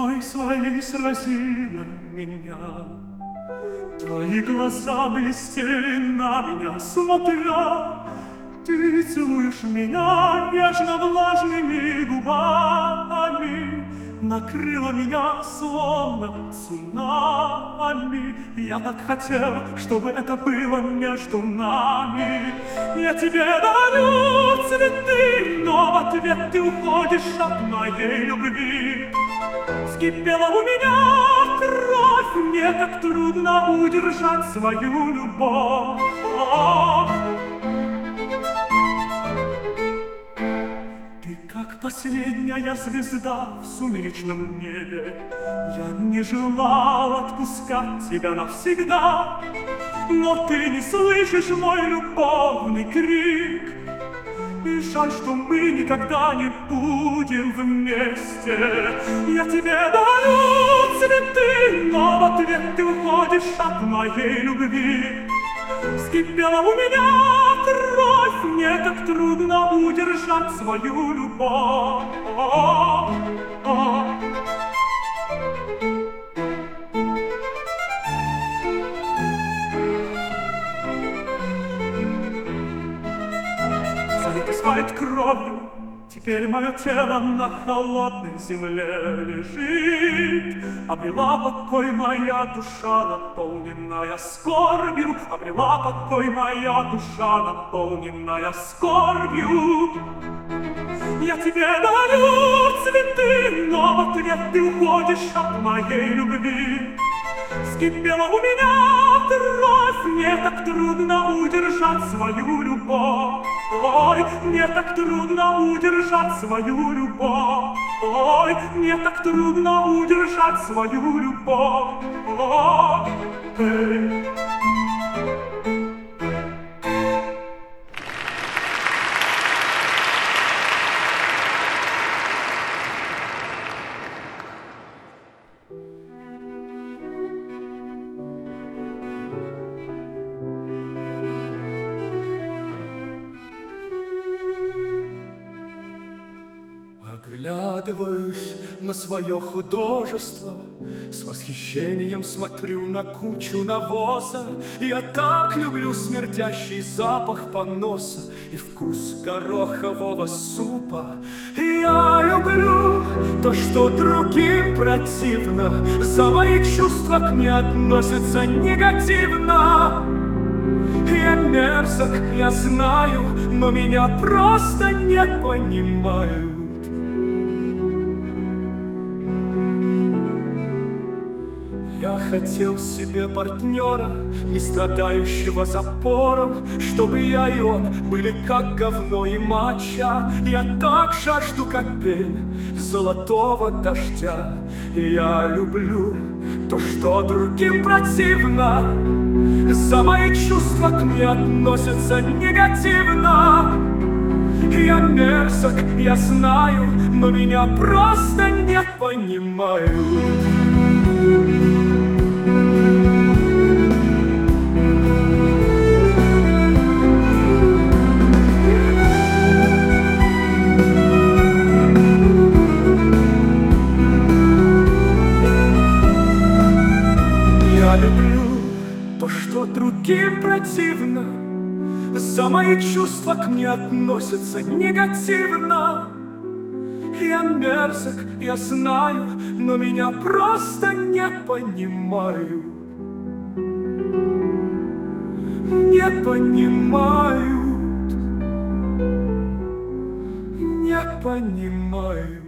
весной своей сразила меня. Твои глаза блестели на меня, смотря. Ты целуешь меня нежно-влажными губами, накрыла меня словно цунами. Я так хотел, чтобы это было между нами. Я тебе дарю цветы, но в ответ ты уходишь от моей любви. Вскипела у меня кровь, мне так трудно удержать свою любовь. Ты как последняя звезда в сумеречном небе. Я не желал отпускать тебя навсегда, но ты не слышишь мой любовный крик. И жаль, что мы никогда не будем вместе. Я тебе дарю цветы, но в ответ ты уходишь от моей любви. Вскипела у меня кровь, мне так трудно удержать свою любовь. Залитый своей кровью, теперь мое тело на холодной земле лежит. Обрела покой моя душа, наполненная скорбью. Обрела покой моя душа, наполненная скорбью. Я тебе дарю цветы, но в ответ ты уходишь от моей любви. Вскипела у меня кровь, мне так трудно удержать свою любовь. Ой, мне так трудно удержать свою любовь. Ой, мне так трудно удержать свою любовь. Ой, Оглядываюсь на свое художество, с восхищением смотрю на кучу навоза. Я так люблю смердящий запах поноса и вкус горохового супа. Я люблю то, что другим противно, за мои чувства к мне относятся негативно. Я мерзок, я знаю, но меня просто не понимают. Я хотел себе партнера, не страдающего запором, чтобы я и он были как говно и моча. Я так жажду, как пень золотого дождя. И я люблю то, что другим противно, за мои чувства к мне относятся негативно. Я мерзок, я знаю, но меня просто не понимают. Я люблю то, что другим противно, за мои чувства к мне относятся негативно. Я мерзок, я знаю, но меня просто не понимают. Не понимают. Не понимают.